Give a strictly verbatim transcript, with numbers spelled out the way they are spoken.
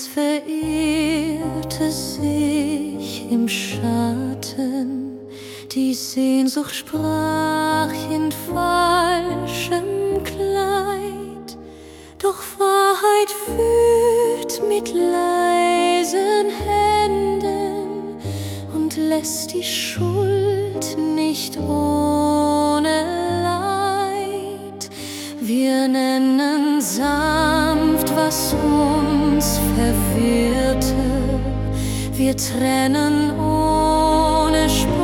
verirrte sich im Schatten, die Sehnsucht sprach in falschem Kleid, doch Wahrheit fühlt mit leisen Händen und lässt die Schuld nicht ohne Leid. Wir nennen sanft, was uns verwirrte, wir trennen ohne Spur.